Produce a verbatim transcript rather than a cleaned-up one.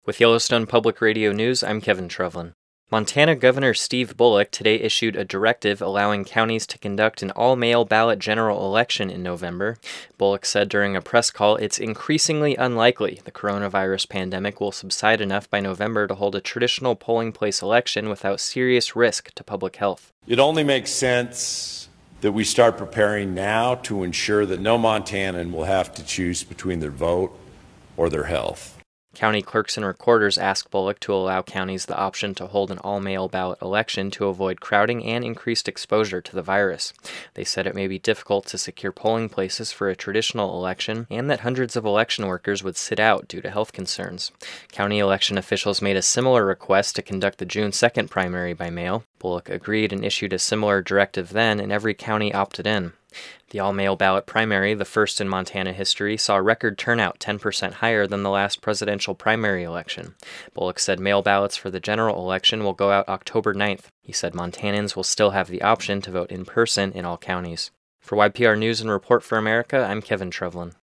With Yellowstone Public Radio News, I'm Kevin Trevlin. Montana Governor Steve Bullock today issued a directive allowing counties to conduct an all-mail ballot general election in November. Bullock said during a press call it's increasingly unlikely the coronavirus pandemic will subside enough by November to hold a traditional polling place election without serious risk to public health. It only makes sense that we start preparing now to ensure that no Montanan will have to choose between their vote or their health. County clerks and recorders asked Bullock to allow counties the option to hold an all-mail ballot election to avoid crowding and increased exposure to the virus. They said it may be difficult to secure polling places for a traditional election and that hundreds of election workers would sit out due to health concerns. County election officials made a similar request to conduct the June second primary by mail. Bullock agreed and issued a similar directive then, and every county opted in. The all-mail ballot primary, the first in Montana history, saw record turnout ten percent higher than the last presidential primary election. Bullock said mail ballots for the general election will go out October ninth. He said Montanans will still have the option to vote in person in all counties. For Y P R News and Report for America, I'm Kevin Trevlin.